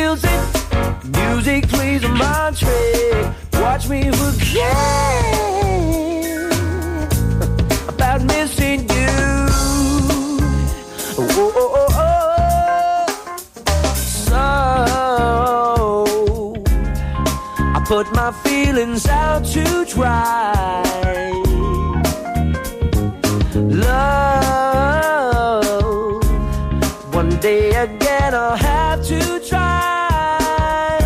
feels it. Music plays on my trick. Watch me forget about missing you. Oh, oh, oh, oh. So I put my feelings out to dry. Love, one day again I'll have to try.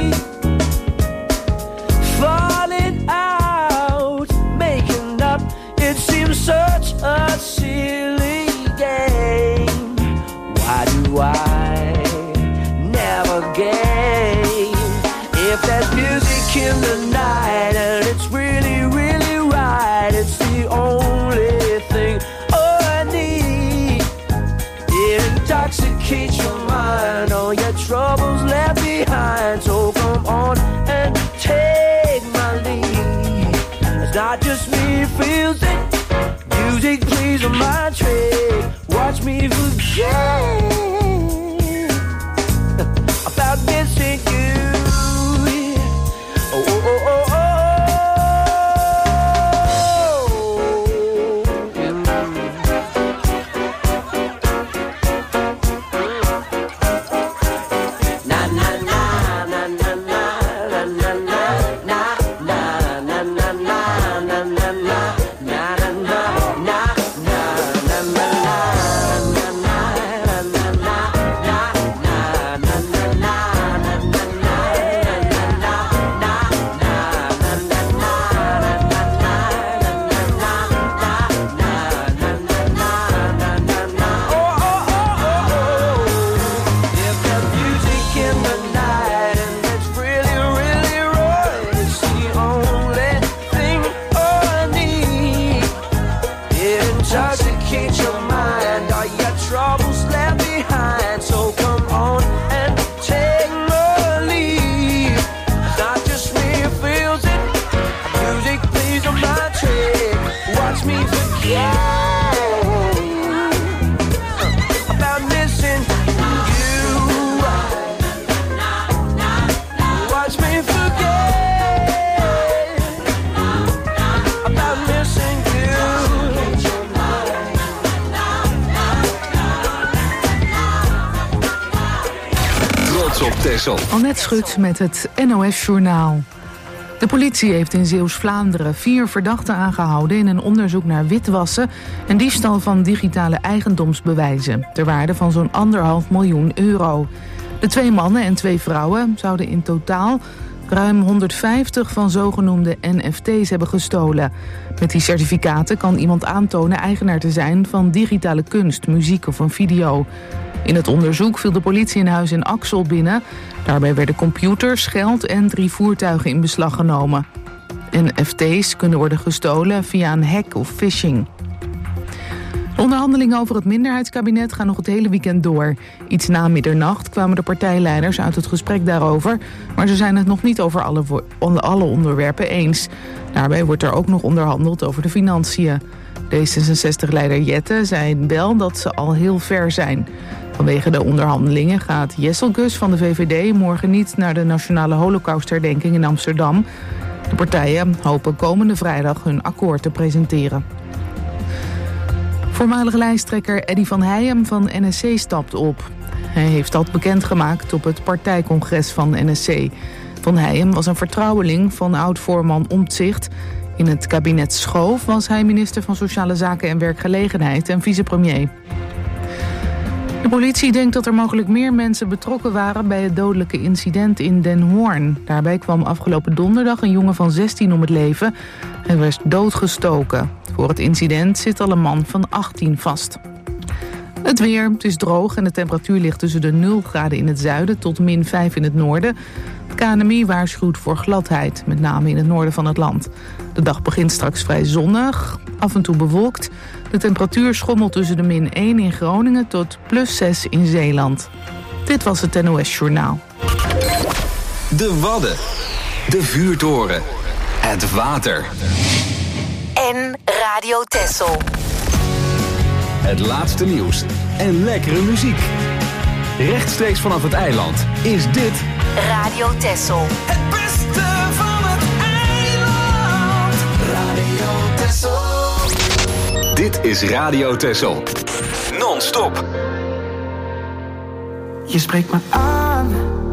Falling out, making up, it seems such a silly game. Why do I never gain? If there's music in the night and it's really, really right, it's the only thing I need. It intoxicates your mind, all your troubles left behind. So come on and take my lead. It's not just me, feels it. Music plays on my trick. Watch me forget about missing you. Oh, oh, oh, oh, oh. Na na na na na na na na na na na na na na na na. Intoxicate your mind, all your troubles left behind. So come on and take my lead. It's not just me who feels it. Music plays on my trick. Watch me forget about missing you. Watch me forget about missing you. Op Texel. Annette Schut met het NOS-journaal. De politie heeft in Zeeuws-Vlaanderen 4 verdachten aangehouden in een onderzoek naar witwassen en diefstal van digitale eigendomsbewijzen, ter waarde van zo'n €1,5 miljoen. De 2 mannen en 2 vrouwen zouden in totaal ruim 150 van zogenoemde NFT's hebben gestolen. Met die certificaten kan iemand aantonen eigenaar te zijn van digitale kunst, muziek of een video. In het onderzoek viel de politie een huis in Axel binnen. Daarbij werden computers, geld en 3 voertuigen in beslag genomen. NFT's kunnen worden gestolen via een hack of phishing. De onderhandelingen over het minderheidskabinet gaan nog het hele weekend door. Iets na middernacht kwamen de partijleiders uit het gesprek daarover, maar ze zijn het nog niet over alle onderwerpen eens. Daarbij wordt er ook nog onderhandeld over de financiën. D66-leider Jette zei wel dat ze al heel ver zijn. Vanwege de onderhandelingen gaat Jesselgus van de VVD morgen niet naar de Nationale Holocaustherdenking in Amsterdam. De partijen hopen komende vrijdag hun akkoord te presenteren. Voormalig lijsttrekker Eddy van Heijem van NSC stapt op. Hij heeft dat bekendgemaakt op het partijcongres van NSC. Van Heijem was een vertrouweling van oud-voorman Omtzigt. In het kabinet Schoof was hij minister van Sociale Zaken en Werkgelegenheid en vicepremier. De politie denkt dat er mogelijk meer mensen betrokken waren bij het dodelijke incident in Den Hoorn. Daarbij kwam afgelopen donderdag een jongen van 16 om het leven. Hij werd doodgestoken. Voor het incident zit al een man van 18 vast. Het weer, het is droog en de temperatuur ligt tussen de 0 graden in het zuiden tot -5 in het noorden. Het KNMI waarschuwt voor gladheid, met name in het noorden van het land. De dag begint straks vrij zonnig, af en toe bewolkt. De temperatuur schommelt tussen de -1 in Groningen tot +6 in Zeeland. Dit was het NOS Journaal. De Wadden, de vuurtoren, het water. En Radio Texel. Het laatste nieuws en lekkere muziek. Rechtstreeks vanaf het eiland is dit Radio Texel. Het beste van het eiland. Radio Texel. Dit is Radio Texel. Non-stop. Je spreekt me aan.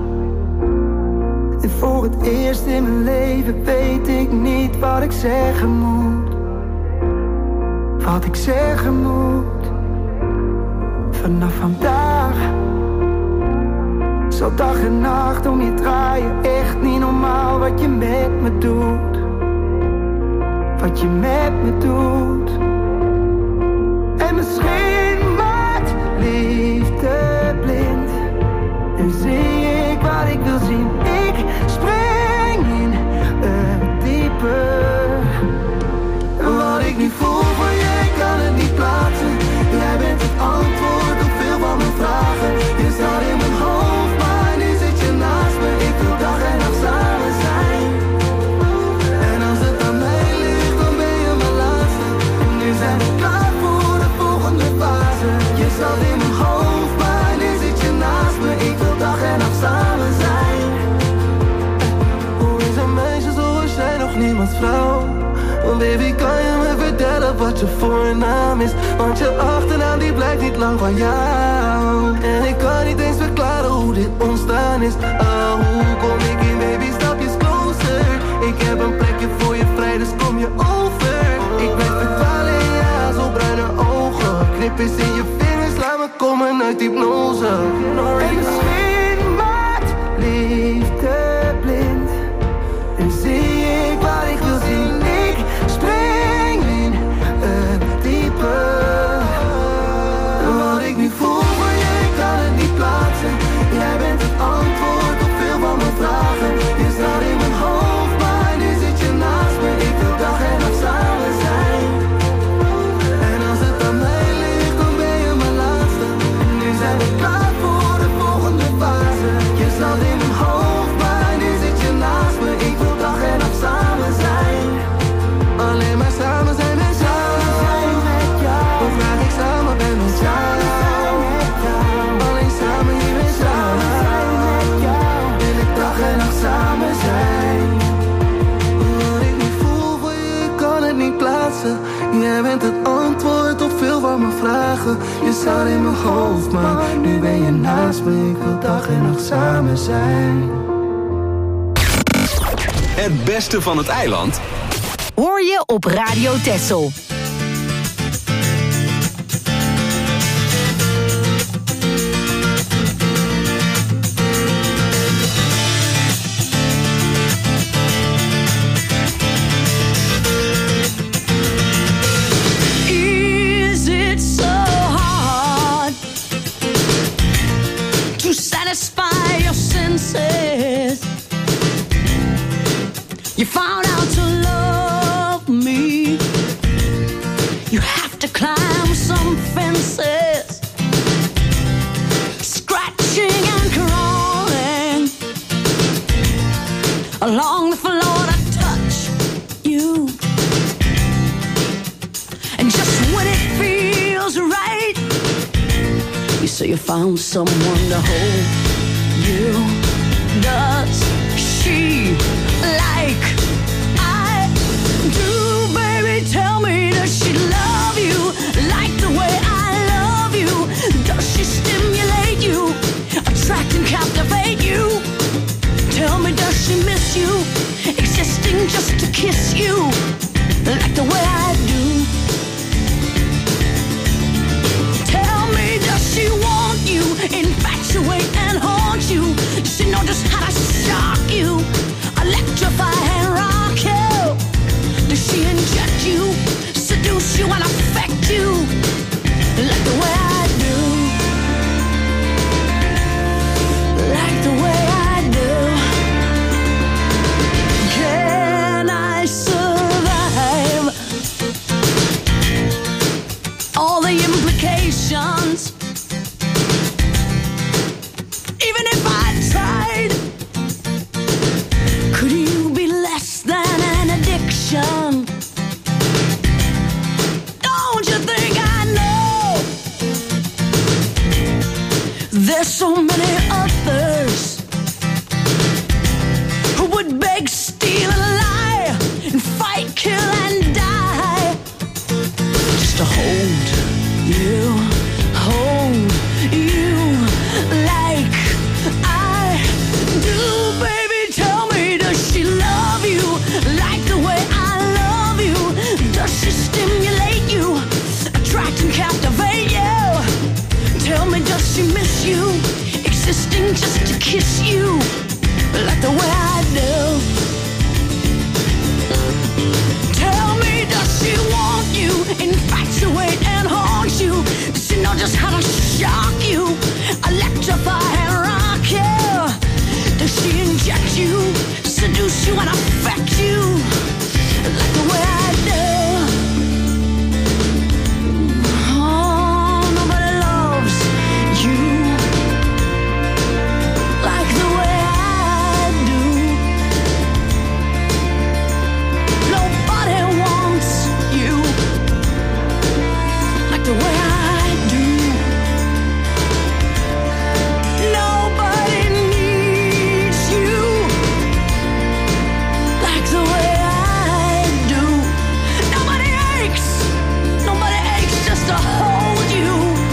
En voor het eerst in mijn leven weet ik niet wat ik zeggen moet. Wat ik zeggen moet. Vanaf vandaag zal dag en nacht om je draaien. Echt niet normaal wat je met me doet. Wat je met me doet. En misschien maakt liefde blind. En zie ik wat ik wil zien. Ik spring in het diepe. Wat ik nu voel voor je, ik kan het niet plaatsen. Jij bent het antwoord op veel van mijn vragen. Je staat in mijn hoofd, maar nu zit je naast me. Ik wil dag en nacht samen zijn. En als het aan mij ligt, dan ben je mijn laatste. En nu zijn we klaar voor de volgende fase. Je staat in mijn hoofd, maar nu zit je naast me. Ik wil dag en nacht samen zijn. Hoe is een meisje zoals jij nog niemands vrouw? Baby, kan je me vertellen wat je voornaam is? Want je achternaam die blijkt niet lang van jou. En ik kan niet eens verklaren hoe dit ontstaan is. Oh, hoe kom ik in, baby, stapjes closer. Ik heb een plekje voor je vrij, dus kom je over. Ik blijf verdwalen in je hazelbruine ogen. Knipjes in je vingers, laat me komen uit hypnose. En misschien maakt liefde blind. En zie ik wat ik wil zien. Spring in het diepe. Wat ik nu voel voor je, ik kan het niet plaatsen. Jij bent het antwoord op veel van mijn vragen. Je staat in mijn hoofd, maar nu zit je naast me. Ik wil dag en nacht samen zijn. En als het aan mij ligt, dan ben je mijn laatste. En nu zijn we klaar voor de volgende fase. Je staat in mijn hoofd, maar nu zit je naast me. Ik wil dag en nacht samen zijn. Alleen maar samen zijn met jou. Hoe graag ik samen ben met jou. Alleen samen hier met jou. Wil ik dag en nacht samen zijn. Wat ik nu voel voor je, ik kan het niet plaatsen. Jij bent het antwoord op veel van mijn vragen. Je staat in mijn hoofd, maar nu ben je naast me. Ik wil dag en nacht samen zijn. Het beste van het eiland Hoor je op Radio Texel. Is it so hard to satisfy your senses? You found out to love me. You have to climb some fences, scratching and crawling along the floor to touch you. And just when it feels right, you say you found someone to hold you. Does she like I do, baby? Tell me, does she love you like the way I love you? Does she stimulate you, attract and captivate you? Tell me, does she miss you, existing just to kiss you like the way I do? Tell me, does she want you, infatuate and haunt you? insisting just to kiss you like the way I do. Tell me, does she want you, infatuate and haunt you? Does she know just how to shock you, electrify and rock you? Does she inject you, seduce you and affect you like the way I do? Oh, nobody loves you like the way I do. Nobody wants you like the way I do. Nobody needs you like the way I do. Nobody aches just to hold you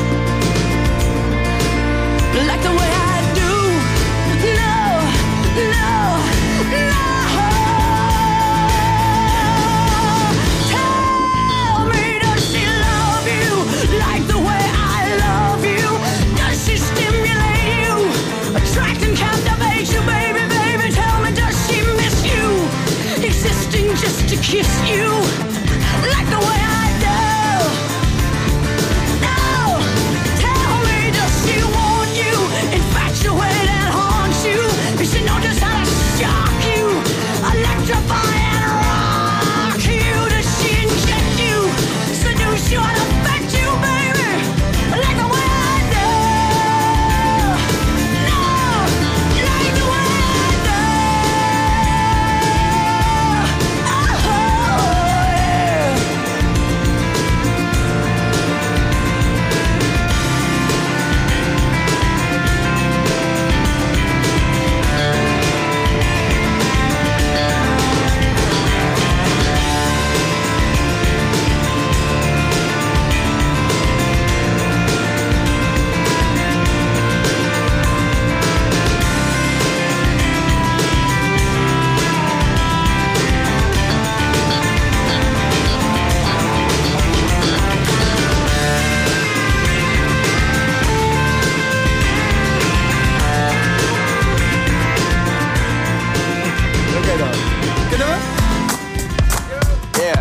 like the way I do. No, no, no. Tell me, does she love you like the way I love you? Does she stimulate you, attract and captivate you, baby, baby? Tell me, does she miss you, existing just to kiss you like the way I do? No, tell me, does she want you, infatuate and haunt you? Does she know just how to shock you, electrify and rock you? Does she inject you, seduce you and affect you, baby, like the way I do? No, like the way I do. Oh, yeah. Oké dan. Kunnen we? Ja.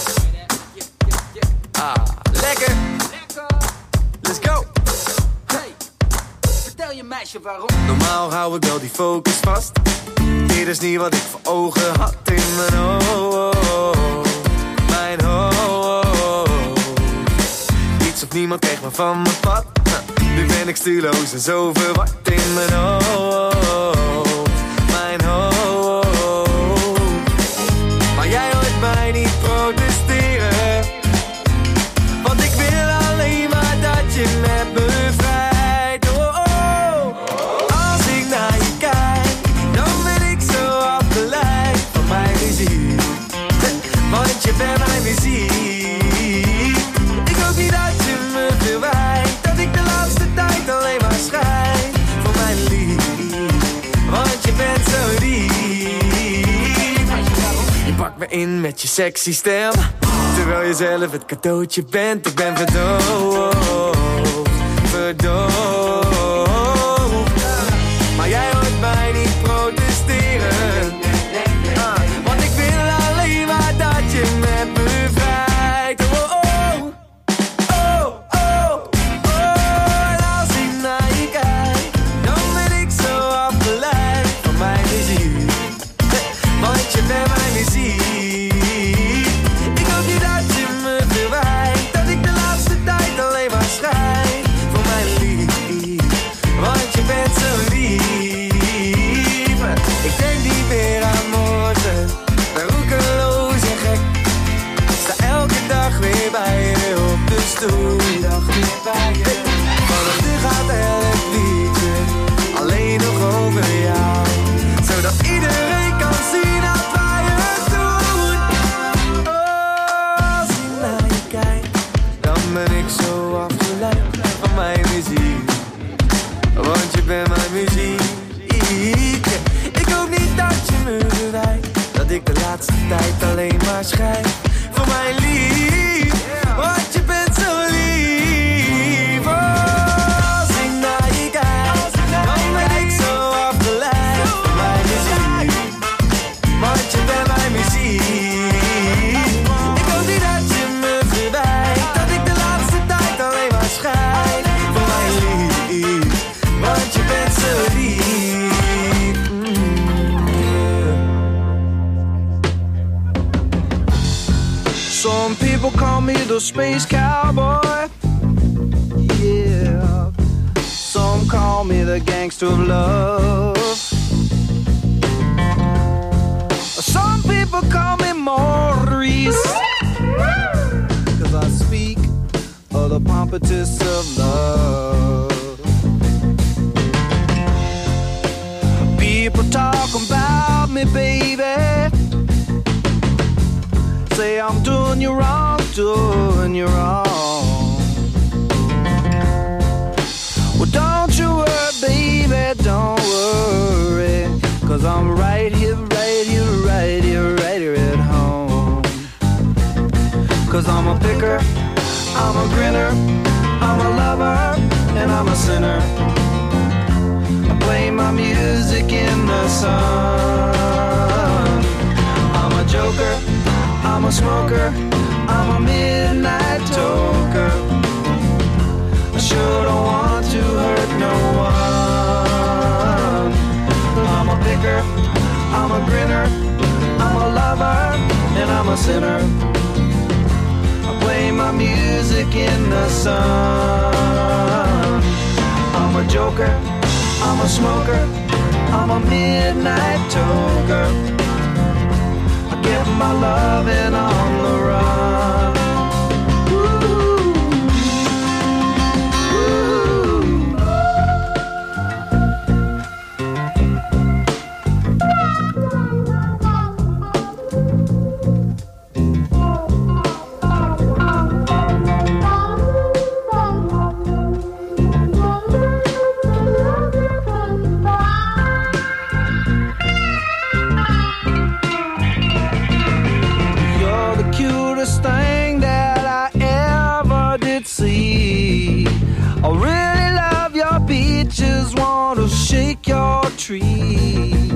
Lekker. Let's go. Hey, vertel je meisje waarom. Normaal hou ik wel die focus vast. Dit is niet wat ik voor ogen had in mijn hoofd. Mijn hoofd. Niets of niemand kreeg me van mijn pad. Nu ben ik stuurloos en zo verward in mijn hoofd. Mijn hoofd. Maar jij hoort mij niet protesteren. Want ik wil alleen maar dat je met me vrijt. Oh, oh. Als ik naar je kijk, dan ben ik zo afgeleid van mijn muziek. Want je bent mijn muziek. Ik hoop niet dat je me verwijt, dat ik de laatste tijd alleen maar schrijf voor mijn lief. Want je bent zo lief. Je pakt me in met je sexy stem, terwijl je zelf het cadeautje bent. Ik ben verdoofd, verdoofd. Maar jij hoort mij niet protesteren. Want ik wil alleen maar dat je met me vrijt. Oh, oh, oh, oh, oh. En als ik naar je kijk, dan ben ik zo afgeleid van mijn muziek. Want je bent mijn muziek. Ik hoop niet dat je me verwijt, dat ik de laatste tijd alleen maar schrijf voor mijn lief. Want je bent zo lief. Ik denk niet meer aan morgen, ben roekeloos en gek. Sta elke dag weer bij je op de stoel. Vanaf nu gaat elk liedje alleen nog over jou, zodat iedereen kan zien dat wij het doen. Oh, als ik naar je kijk, dan ben ik zo afgeleid van mijn muziek. Want je bent mijn muziek. Ik hoop niet dat je me verwijt, dat ik de laatste tijd alleen maar schrijf voor mijn lief. Want je bent zo lief. Oh, als ik naar je kijk, dan people call me the space cowboy. Yeah. Some call me the gangster of love. Some people call me Maurice, 'cause I speak of the pompatus of love. People talk about me, baby, say I'm doing you wrong, doing you wrong. Well, don't you worry, baby, don't worry, 'cause I'm right here, right here, right here, right here at home. 'Cause I'm a picker, I'm a grinner, I'm a lover, and I'm a sinner. I play my music in the sun. I'm a joker, I'm a smoker, I'm a midnight toker. I sure don't want to hurt no one. I'm a picker, I'm a grinner, I'm a lover, and I'm a sinner. I play my music in the sun. I'm a joker, I'm a smoker, I'm a midnight toker. I get my loving on the run. Thing that I ever did see. I really love your beaches, want to shake your tree.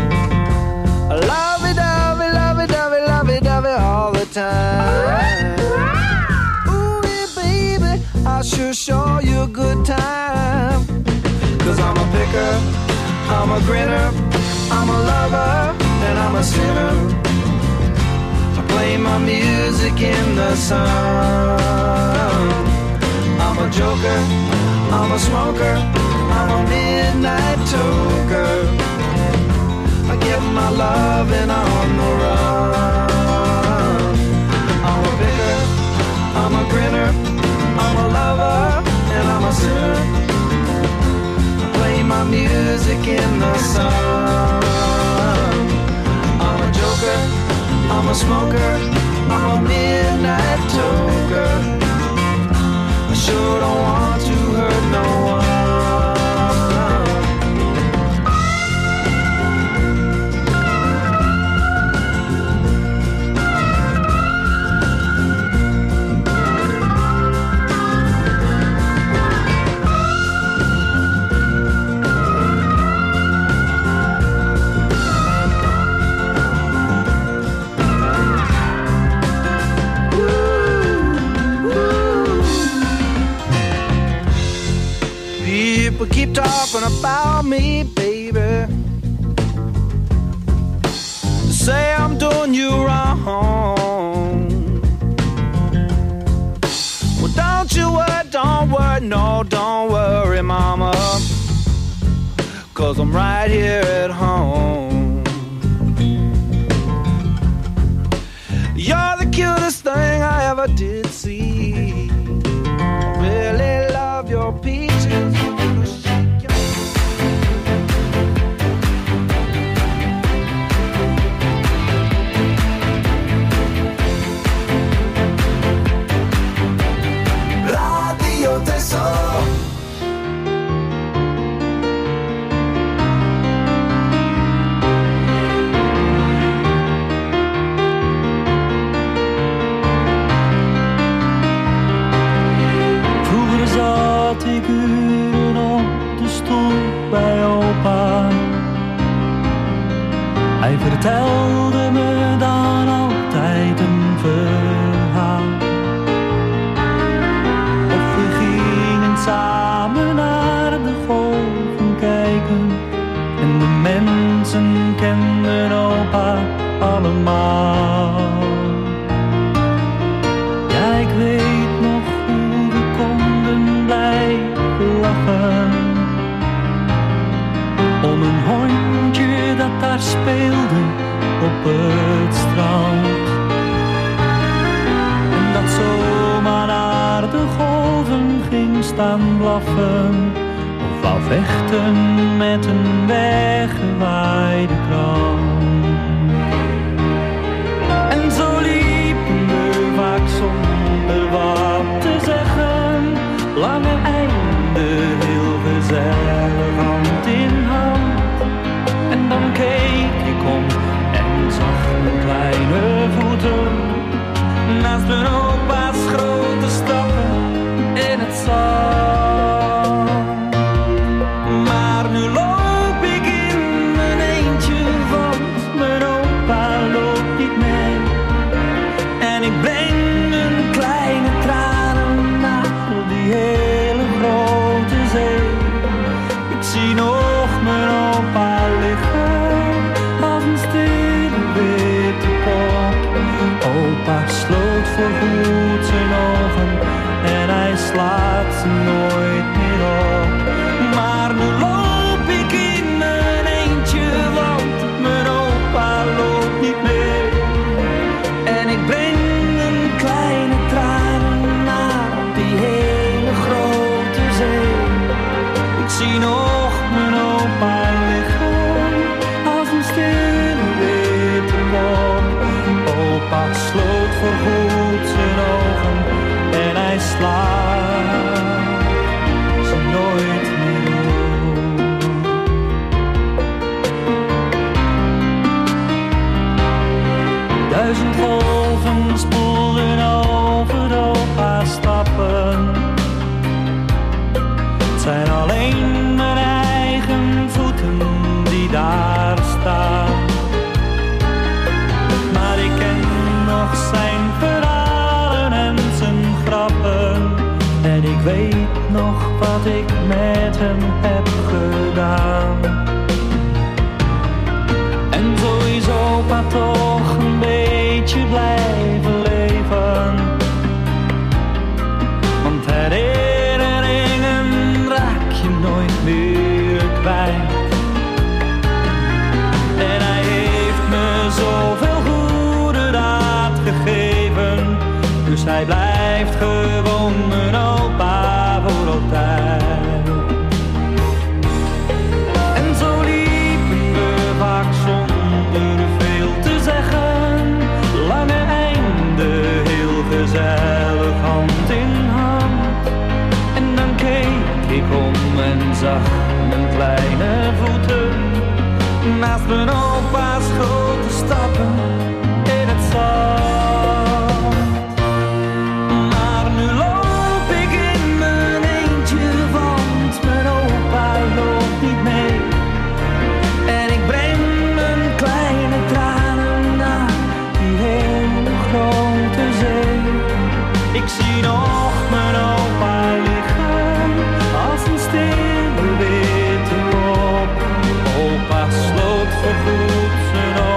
Lovey dovey, lovey dovey, lovey dovey all the time. Ooh, yeah, baby, I sure show you a good time. 'Cause I'm a picker, I'm a grinner, I'm a lover, and I'm a sinner. Play my music in the sun. I'm a joker, I'm a smoker, I'm a midnight toker. I get my loving on the run. I'm a picker, I'm a grinner, I'm a lover, and I'm a sinner. I play my music in the sun. I'm a joker, I'm a smoker, I'm a midnight toker. I sure don't want to hurt no one. People keep talking about me, baby. Say I'm doing you wrong. Well, don't you worry, no, don't worry, mama. 'Cause I'm right here at home. You're the cutest thing I ever did see. I really love your peaches. Radio Tessel. Vroeger zat ik uren op de stoep bij opa. Hij vertelde me dan altijd een verhaal. Of we gingen samen naar de golven kijken. En de mensen kenden opa allemaal. vechten met een weggewaaide krant. En zo liepen we vaak zonder wat te zeggen, lange einde, heel gezellig, hand in hand. En dan keek ik om en zag mijn kleine voeten naast mijn opa's grote stappen in het zand. Maar nu loop ik in mijn eentje, want mijn opa loopt niet mee. En ik breng mijn kleine tranen naar die hele grote zee. Ik zie nog mijn opa liggen als een stille witte pop. Opa sloot voorgoed zijn ogen en hij slaat ze nooit meer op. Maar nu loop ik in mijn eentje, want mijn opa loopt niet meer. En ik breng een kleine tranen naar die hele grote zee. Ik zie nog mijn opa liggen als een stille witte pop. Opa sloot voorgoed zijn ogen en hij slaat ze nooit meer op. 1000 golven spoelden over opa's stappen. Het zijn alleen mijn eigen voeten die daar staan. Maar ik ken nog zijn verhalen en zijn grappen. En ik weet nog wat ik met hem heb gedaan. En zo is opa toch een beetje blijven leven. Want herinneringen raak je nooit meer kwijt. En hij heeft me zoveel goede raad gegeven. Dus hij blijft gewoon mijn opa voor altijd. En zo liepen we vaak zonder veel te zeggen. Lange einde, heel gezellig, hand in hand. En dan keek ik om en zag mijn kleine voeten naast mijn opa's grote stappen in het zand. Maar nu loop ik in mijn eentje, want mijn opa loopt niet mee. En ik breng mijn kleine tranen naar die hele grote zee. Ik zie nog mijn opa liggen als een stille witte pop. Opa sloot voorgoed zijn ogen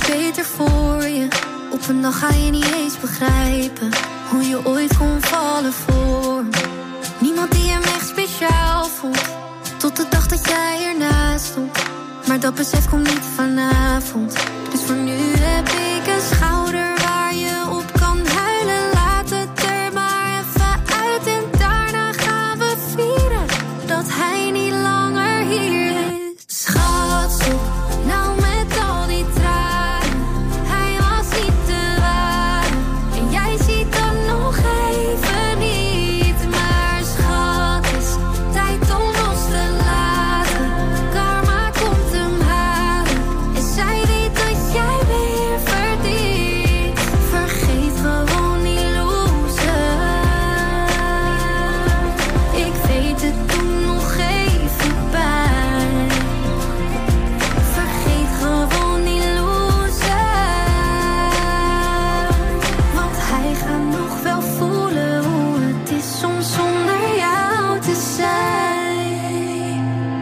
beter voor je. Op een dag ga je niet eens begrijpen hoe je ooit kon vallen voor me. Niemand die hem echt speciaal vond, tot de dag dat jij ernaast stond. Maar dat besef komt niet vanavond. Dus voor nu heb ik een schouder waar je op kan huilen. Laat het er maar even uit en daarna gaan we vieren dat hij niet langer hier is. Schat, stop nou met al die tranen. Hij was niet te waren en jij ziet dat nog even niet. Maar schat, is tijd om los te laten. Karma komt hem halen en zij weet dat jij weer verdient. Vergeet gewoon die loser. Ik weet het toen nog even pijn. Vergeet gewoon die loser. Want hij gaat nog wel voelen hoe het is soms zonder jou te zijn.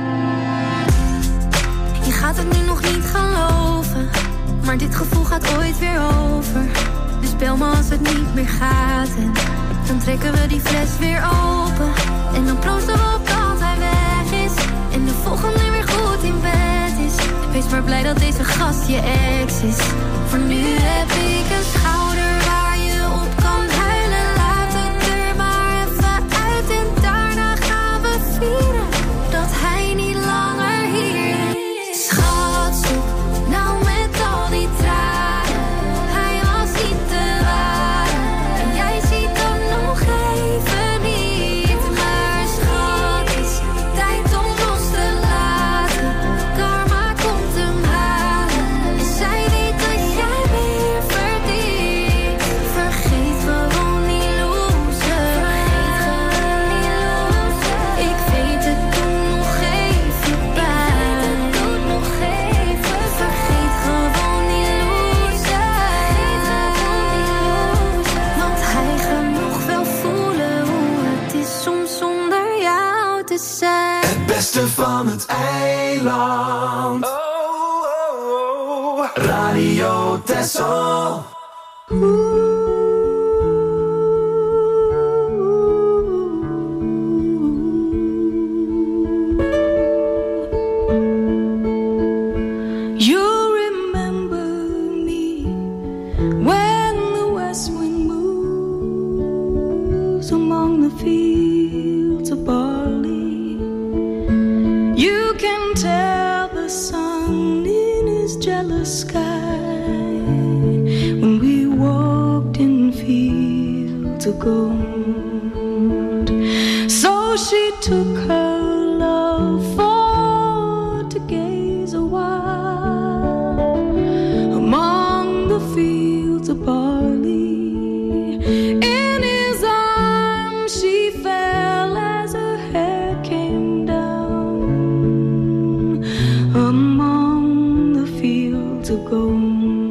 Je gaat het nu nog niet geloven, maar dit gevoel gaat ooit weer over. Dus bel me als het niet meer gaat en dan trekken we die fles weer open. En dan proosten we op dat hij weg is en de volgende weer goed in bed is. Wees maar blij dat deze gast je ex is. Voor nu heb ik een schouder waar je op kan huilen. Laat het er maar even uit en daarna gaan we vieren dat hij niet langer hier is. Schat, stop nou met al die tranen. Hij was niet te waren en jij ziet dat nog even niet. Maar schat, is tijd om los te laten. Karma komt hem halen en zij weet dat jij weer verdient. Vergeet gewoon die loser. Ik weet het toen nog even pijn. Vergeet gewoon die loser. Want hij gaat nog wel voelen hoe het is soms zonder jou te zijn. Het beste van het eiland. Radio Texel. You remember me when the west wind moves among the fields of barley. You can tell the sun in his jealous sky when we walked in fields of gold. So she took her love for to gaze a while among the fields of barley. In his arms she fell as her hair came down among the fields of gold.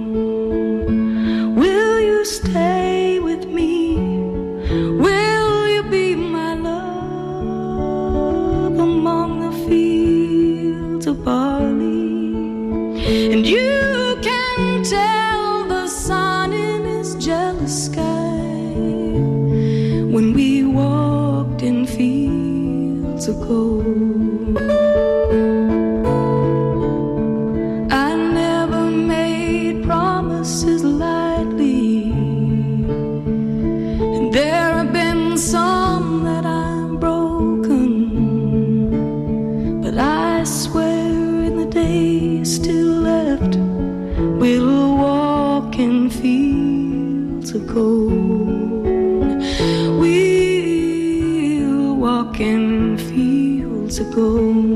Will you stay with me? Will you be my love among the fields of barley? And you can tell the sun in his jealous sky when we walked in fields of gold. I never made promises lightly, and there have been some that I've broken, but I swear in the days still left we'll walk in fields of gold. We'll walk in fields of gold.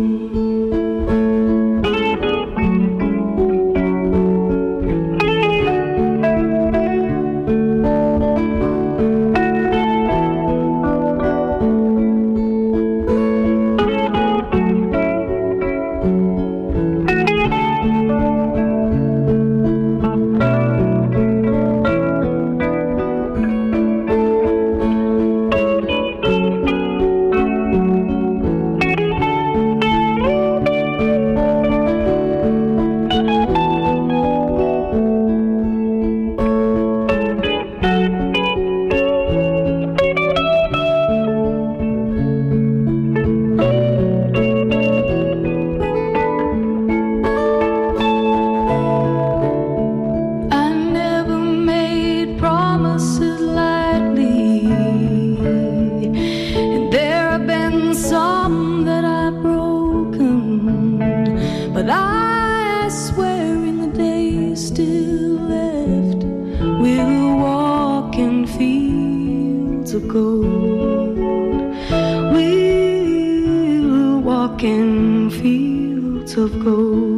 of gold. We'll walk in fields of gold.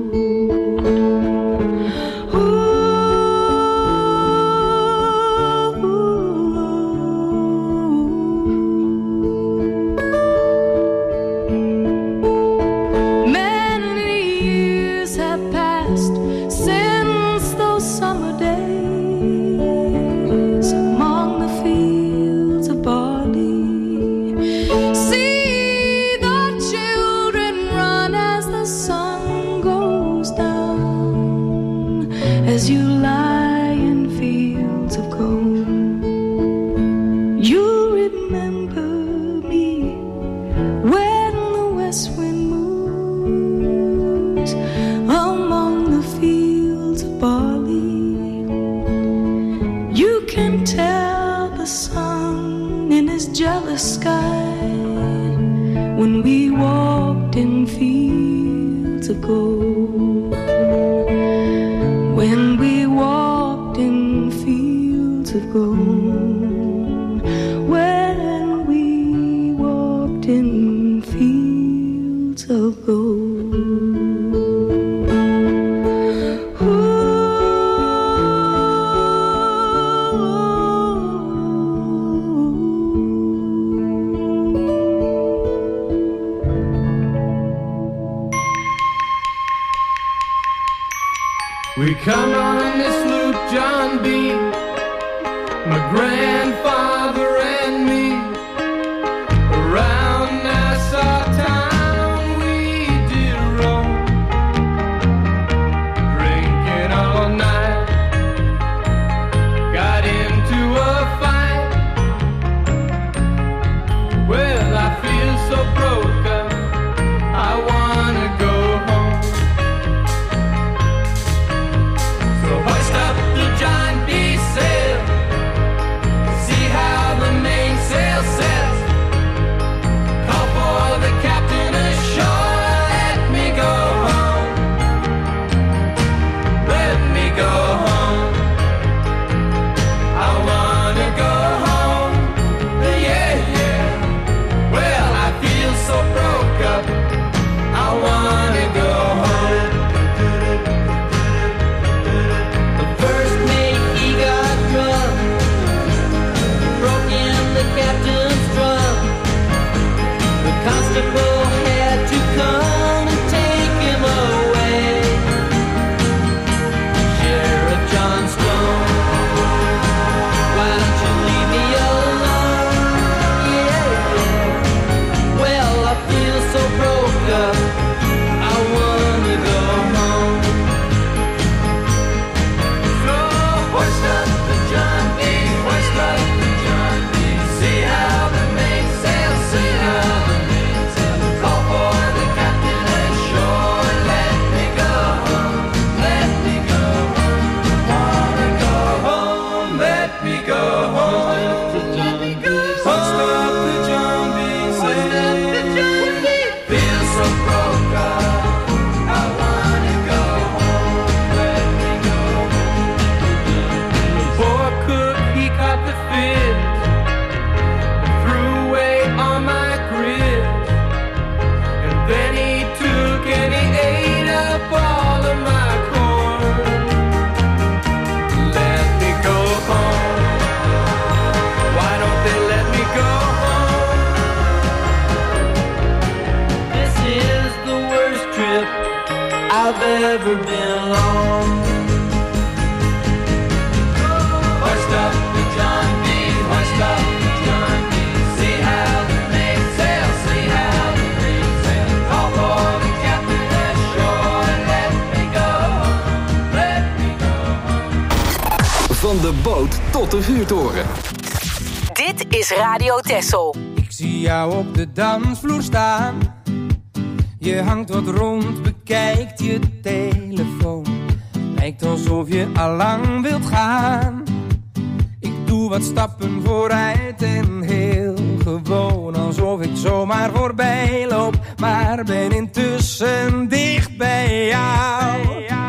We come on this loop, John B., my grandfather and me. Around Nassau town we did roam, drinking all night. Got into a fight. Well, I feel so broke up, I wanna go home. So hoist up the John B. sail, see how the mainsail sets. Call for the captain ashore, let me go home. Let me go home. I wanna go home. Yeah, yeah. Well, I feel so broke up, I wanna go home. The first mate, he got drunk, broke in the captain's drum. The constable had to come and take him away. Sheriff John Stone, why don't you leave me alone? Yeah, yeah. Well, I feel so broke up, I wanna go home. So hoist up the John B., hoist up the John B. See how the mainsail, see how the mainsail. Call for the captain ashore, let me go home, let me go home. Wanna go home, let me go home. Hoist up the John B., hoist up the John B. Feel so broke up, I wanna go home, let me go home. The poor cook, he caught the fit, threw away all my grit, and then he took and he ate up all of my corn. Let me go home. Why don't they let me go home? This is the worst trip I've ever been on. Hoist up the John B., hoist up the John B. See how the mainsail, see how the mainsail. Call for the captain ashore, let me go home, let me go home. Van de boot tot de vuurtoren. Dit is Radio Texel. Ik zie jou op de dansvloer staan. Je hangt wat rond, bekijkt je telefoon. Lijkt alsof je allang wilt gaan. Ik doe wat stappen vooruit en heel gewoon. Alsof ik zomaar voorbij loop, maar ben intussen dicht bij jou.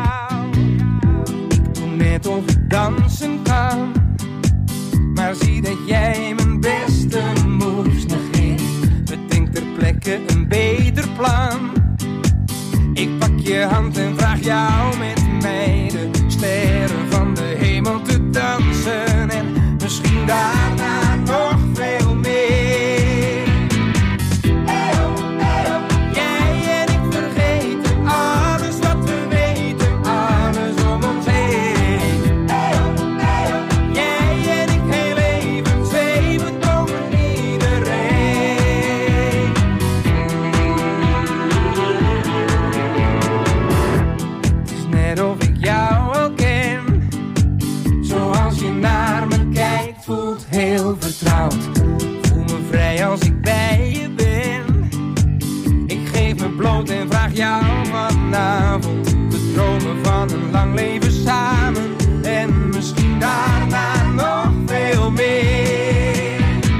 Ik doe net of ik dansen kan, maar zie dat jij mijn beste bedenken een beter plan. Ik pak je hand en vraag jou met mij de sterren van de hemel te dansen. En misschien daarna nog veel meer. Jij en ik vergeten alles wat we weten, alles om ons heen. Jij en ik heel even zweven boven iedereen. Het is net of ik jou al ken. Zoals je naar me kijkt, voelt heel vertrouwd. Voel me vrij als ik bij je ben. Ik geef me bloot en vraag jou vanavond te dromen van een lang leven samen. En misschien daarna nog veel meer.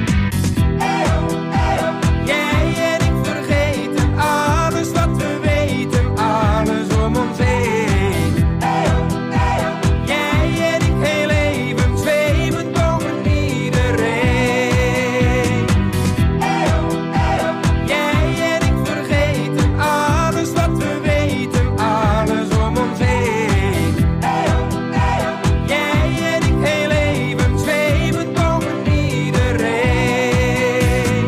Jij en ik vergeten alles wat we weten, alles om ons heen. Jij en ik heel even zweven boven iedereen. Jij en ik vergeten alles wat we weten, alles om ons heen. Jij en ik heel even zweven boven iedereen.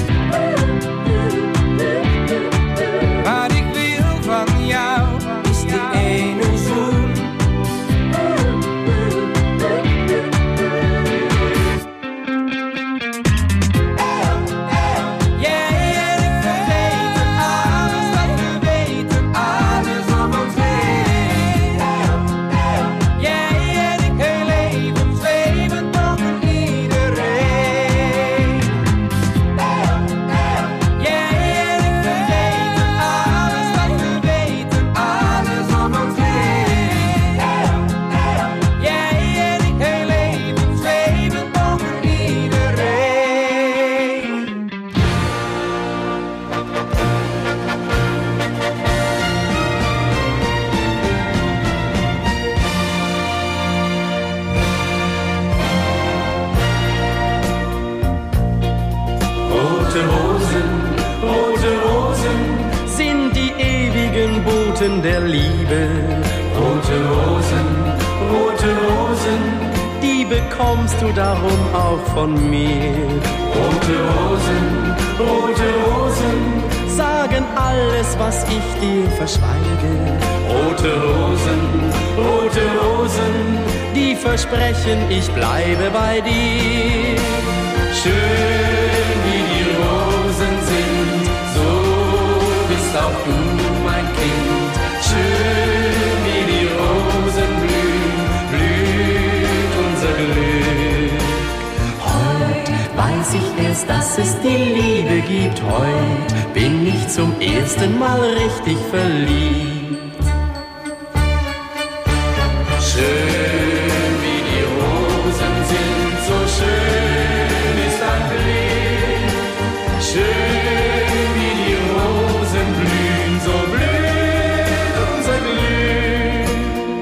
Wat ik wil van jou is die ene zoen. Jij en ik vergeten alles wat we weten, alles om ons heen. Jij en ik heel even zweven boven iedereen. Jij en ik vergeten alles wat we weten, alles om ons heen. Jij en ik heel even zweven boven iedereen. Rote Rosen sind die ewigen Boten der Liebe. Rote Rosen, die bekommst du darum auch von mir. Rote Rosen, sagen alles, was ich dir verschweige. Rote Rosen, die versprechen, ich bleibe bei dir. Schön wie die Rosen sind, so bist auch du mein Kind. Schön wie die Rosen blühen, blüht unser Glück. Heut weiß ich erst, dass es die Liebe gibt. Heut bin ich zum ersten Mal richtig verliebt. Schön wie die Rosen sind, so schön ist ein Blick. Schön wie die Rosen blühen, so blüht unser Glück.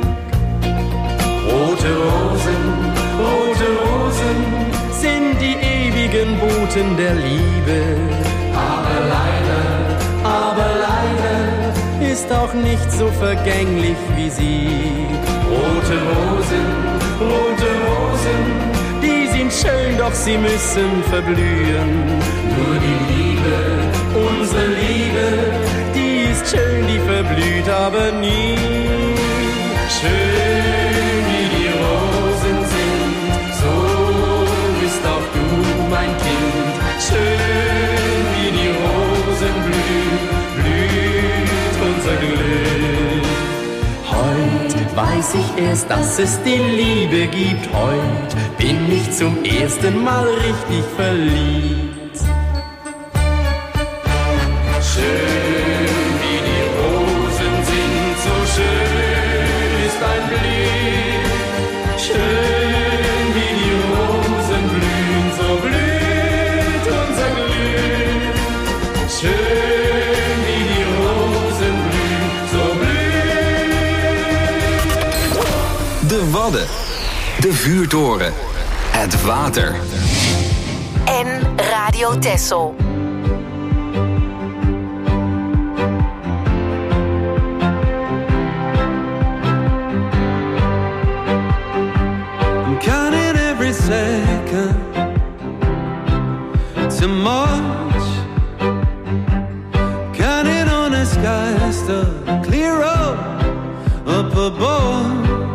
Rote Rosen sind die ewigen Boten der Liebe. Aber leider ist auch nicht so vergänglich wie sie. Rote Rosen, die sind schön, doch sie müssen verblühen. Nur die Liebe, unsere Liebe, die ist schön, die verblüht aber nie. Schön wie die Rosen sind, so bist auch du mein Kind. Schön wie die Rosen blühen, blüht unser Glück. Heut weiß ich erst, dass es die Liebe gibt. Heut bin ich zum ersten Mal richtig verliebt. Schön wie die Rosen sind, so schön ist ein Blick. Schön wie die Rosen blühen, so blüht unser Glück. Schön wie die Rosen blühen, so blüht. De Wadden. De vuurtoren. Het water. En Radio Texel. I'm counting every second. Too much. Counting on the skies to clear up above.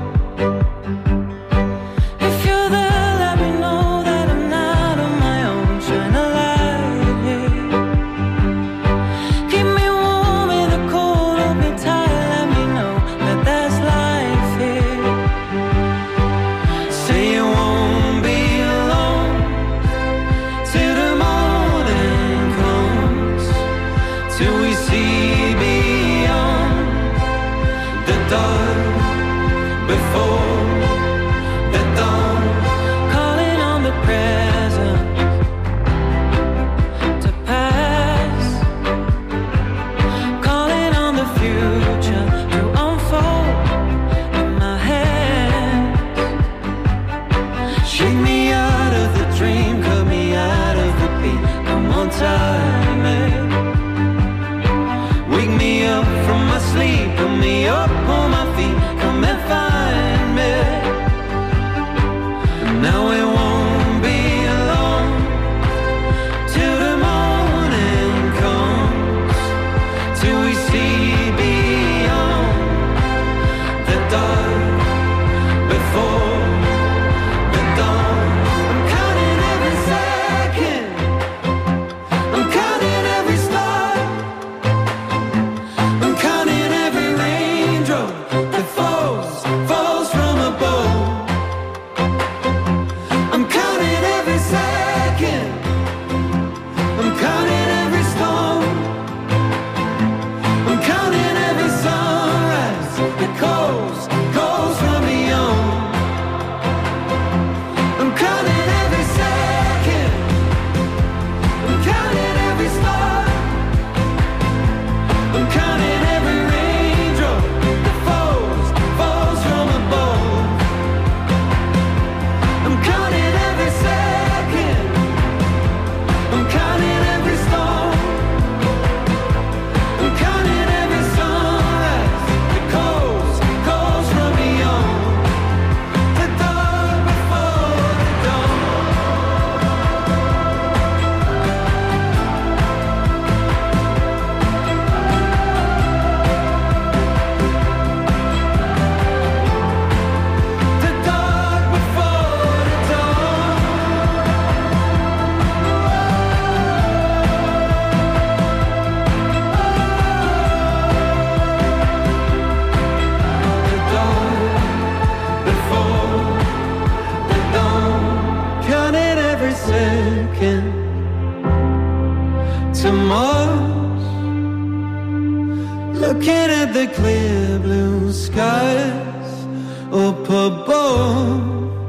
Looking at the clear blue skies up above.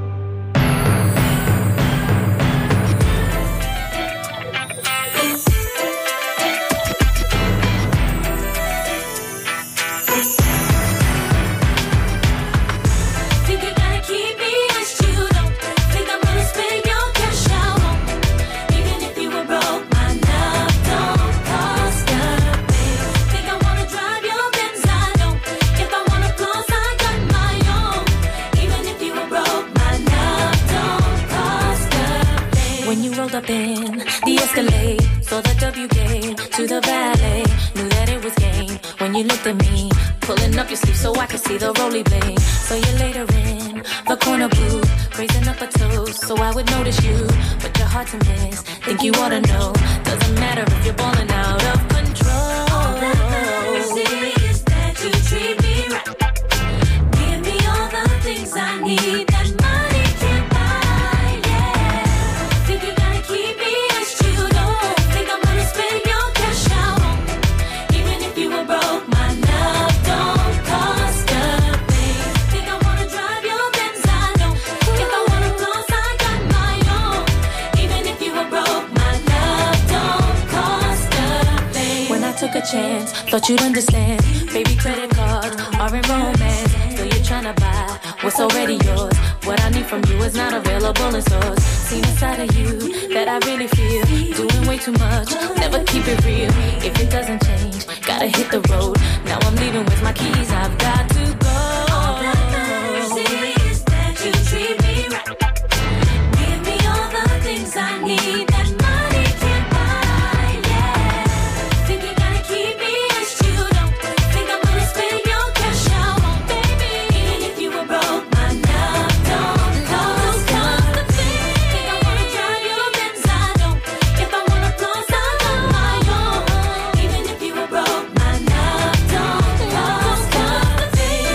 Up in the Escalade, saw the W game to the ballet. Knew that it was game when you looked at me, pulling up your sleeve so I could see the roly blade. So you later in the corner booth, raising up a toast so I would notice you, but you're hard to miss. Think you ought to know, doesn't matter if you're balling out of control. All that matters is that you treat me right. Give me all the things I need. Took a chance, thought you'd understand. Baby, credit cards are in romance. So you're trying to buy what's already yours. What I need from you is not available in stores. Seen a side of you that I really feel. Doing way too much, never keep it real. If it doesn't change, gotta hit the road. Now I'm leaving with my keys, I've got to go. All that matters is that you treat me right. money that money can't buy, yeah. Think you gotta keep me as you don't think I'm gonna spend your cash out on, baby. Even if you were broke, my love don't cost a thing. Think I wanna drive your Benz, I don't. If I wanna close, I got my own. Even if you were broke, my love don't cost a thing.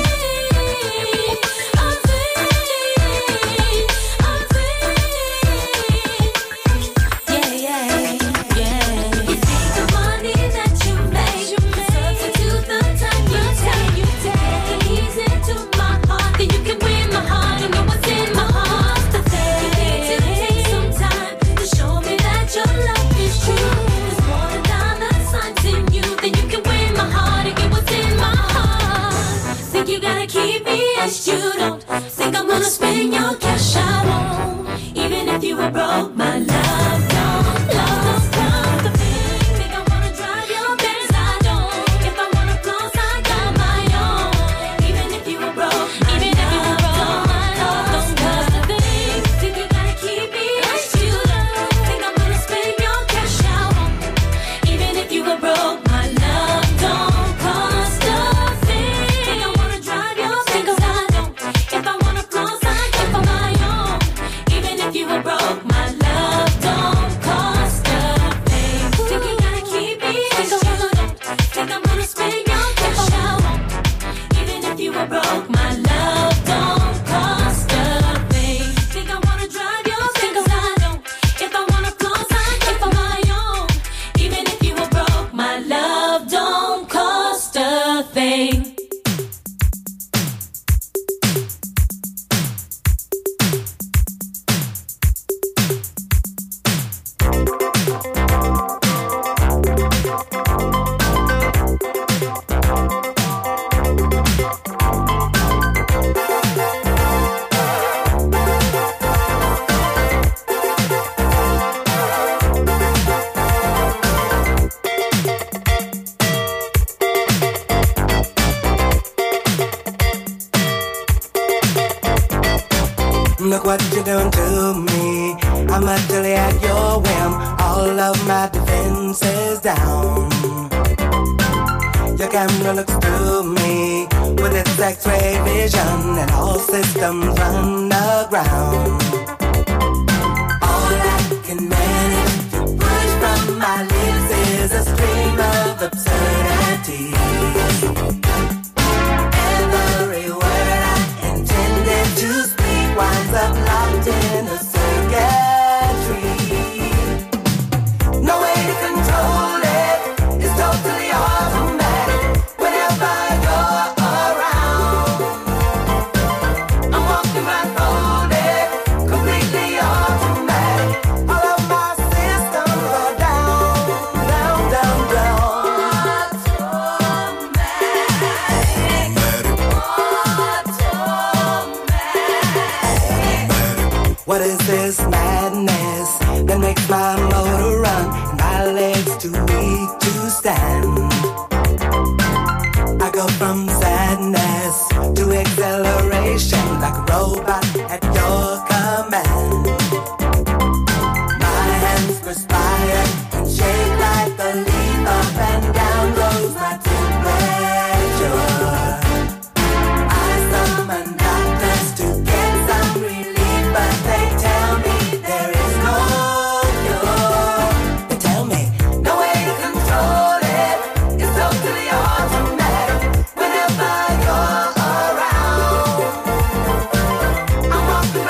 Keep me as you don't think I'm gonna spend your cash out on. Even if you were broke, my love don't come to me. Think I wanna drive your Benz, I don't. If I wanna close, I got my own. Even if you were broke, even if you were broke, my love don't cost a thing. Think you gotta keep me as you don't think I'm gonna spend your cash out on. Even if you were broke, my love don't cost a thing. Think I wanna drive your Benz, I don't. If I wanna close, I got my own. Even if you were broke, my love don't cost a thing. Think you gotta keep me as you don't think I'm gonna spend your cash out on. Even if you were broke, my love don't cost a thing. Think I wanna drive your Benz, I don't. If I wanna close, I got my own. Even if you were broke, my love don't cost a thing. Look what you're doing to me. I'm utterly at your whim. All of my defenses down. Your camera looks through me with its X-ray vision, and all systems run aground. All I can manage to push from my lips is a stream of absurdity. Every word I intended to speak winds up locked in a circuitry. No way to control it, it's totally automatic. Whenever you're around, I'm walking right through it, completely automatic. All of my systems are down, down, down, down. What is this madness that makes my motor run and my legs too weak to stand? I go from sadness to acceleration like a robot at your command. My hands perspire and shake like the leaf, up and down goes my temperature. I summon doctors to get some relief, but they tell me there is no cure. They tell me no way to control it, it's totally automatic. Whenever you're around, I'm walking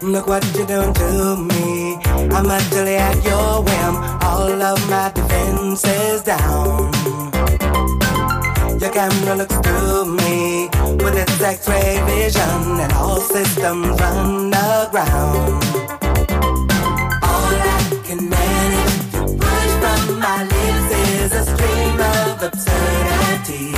Look what you're doing to me. I'm utterly at your whim. All of my defenses down. Your camera looks through me with its X-ray vision, and all systems run aground. All I can manage to push from my lips is a stream of absurdity.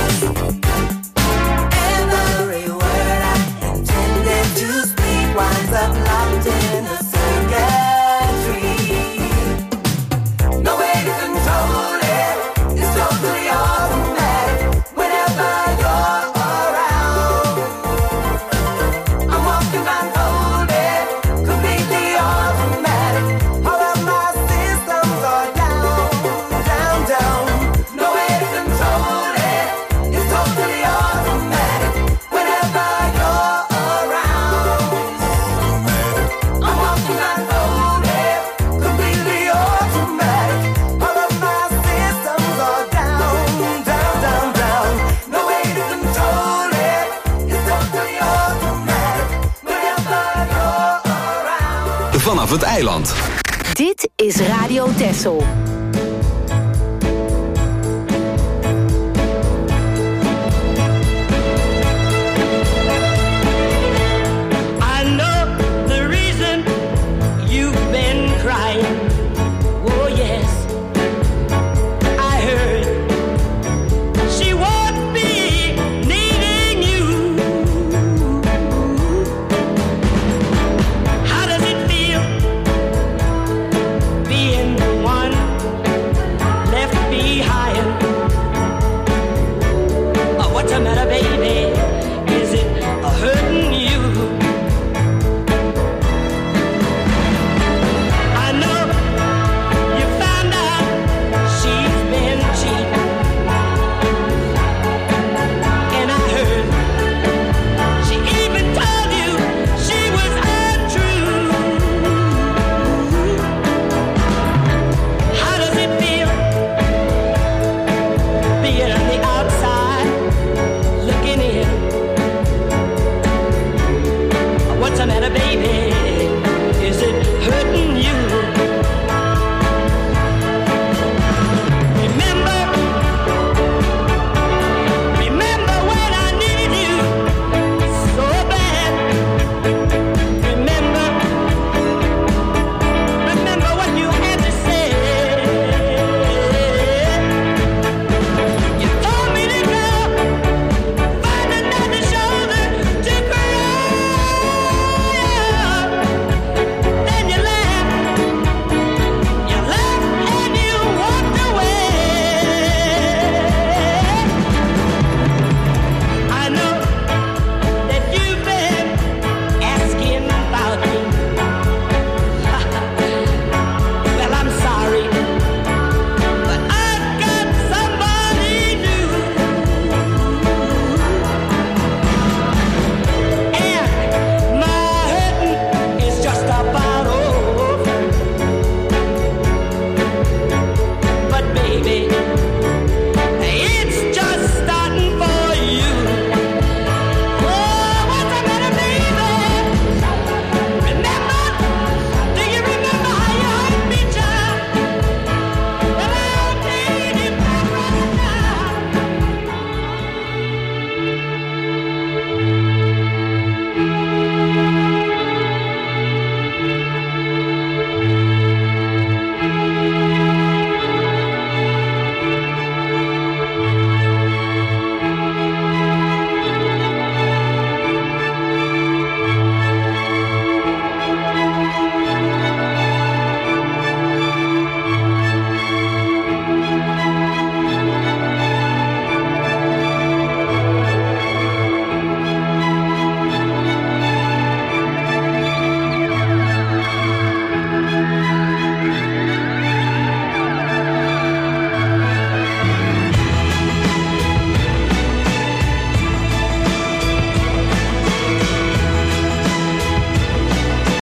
Every word I intended to speak winds up locked in a circuitry. No way to control it. It's totally automatic. Whenever you're around, I'm walking blindfolded, completely automatic. All of my systems are down, down, down. No way to control it. It's totally automatic. Whenever you're around, I'm walking blindfolded, completely automatic. All of my systems are down, down, down, down. No way to control it. It's totally automatic. Whenever you're around. Vanaf het eiland. Dit is Radio Texel.